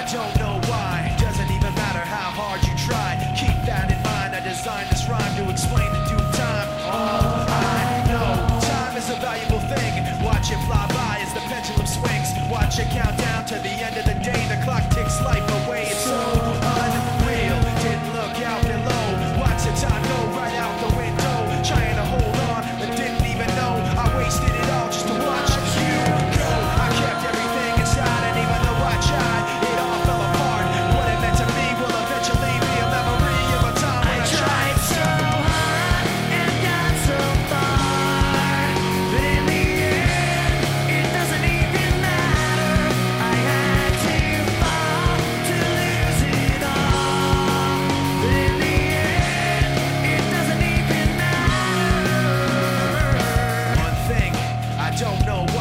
don't know why. Doesn't even matter how hard you try. Keep that in mind. I designed this rhyme to explain in due time. All I know, time is a valuable thing. Watch it fly by as the pendulum swings. Watch it count down to the end of the day. The clock ticks life away. It's so unreal. Didn't look out below. Watch the time go right out the window. Trying to hold on, but didn't even know I wasted it all just to watch you go. I kept everything inside, and even though I tried, it all fell apart. What it meant to me will eventually be a memory of a time when I tried so hard and got so far, but in the end, it doesn't even matter. I had to fall to lose it all, but in the end, it doesn't even matter. one thing. I don't know